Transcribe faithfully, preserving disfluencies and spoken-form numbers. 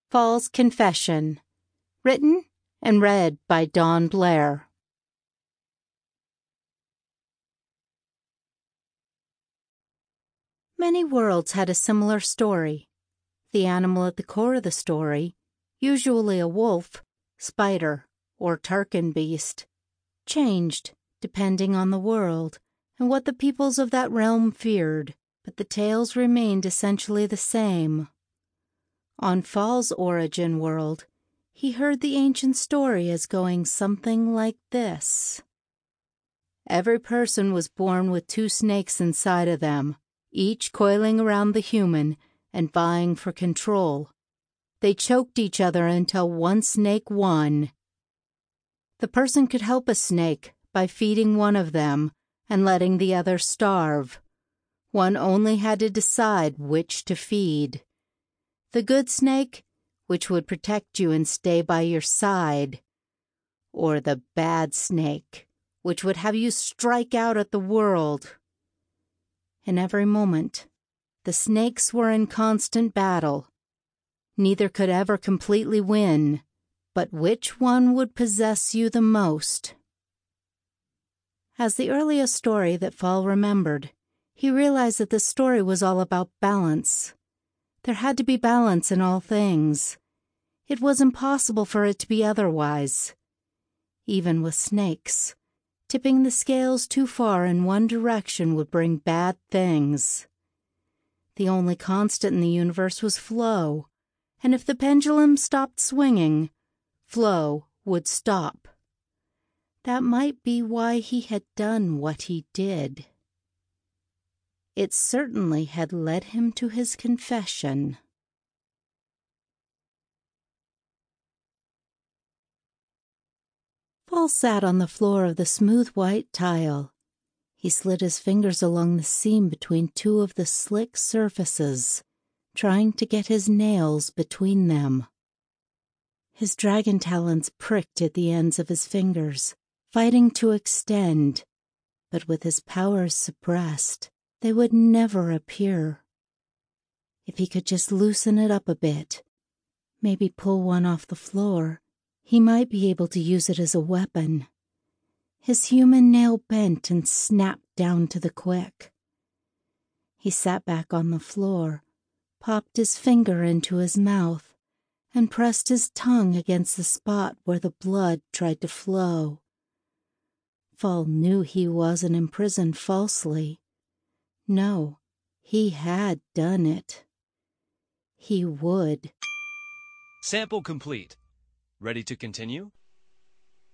Fall's Confession. Written and read by Dawn Blair. Many worlds had a similar story. The animal at the core of the story, usually a wolf, spider, or Tarkin beast, changed depending on the world and what the peoples of that realm feared, but the tales remained essentially the same. On Fall's origin world, he heard the ancient story as going something like this. Every person was born with two snakes inside of them, each coiling around the human and vying for control. They choked each other until one snake won. The person could help a snake by feeding one of them and letting the other starve. One only had to decide which to feed. The good snake, which would protect you and stay by your side, or the bad snake, which would have you strike out at the world. In every moment, the snakes were in constant battle. Neither could ever completely win, but which one would possess you the most? As the earliest story that Fall remembered, he realized that the story was all about balance. There had to be balance in all things. It was impossible for it to be otherwise. Even with snakes, tipping the scales too far in one direction would bring bad things. The only constant in the universe was flow, and if the pendulum stopped swinging, flow would stop. That might be why he had done what he did. It certainly had led him to his confession. Fall sat on the floor of the smooth white tile. He slid his fingers along the seam between two of the slick surfaces, trying to get his nails between them. His dragon talons pricked at the ends of his fingers, fighting to extend, but with his powers suppressed, they would never appear. If he could just loosen it up a bit, maybe pull one off the floor, he might be able to use it as a weapon. His human nail bent and snapped down to the quick. He sat back on the floor, popped his finger into his mouth, and pressed his tongue against the spot where the blood tried to flow. Fall knew he wasn't imprisoned falsely. No, he had done it. He would. Sample complete. Ready to continue?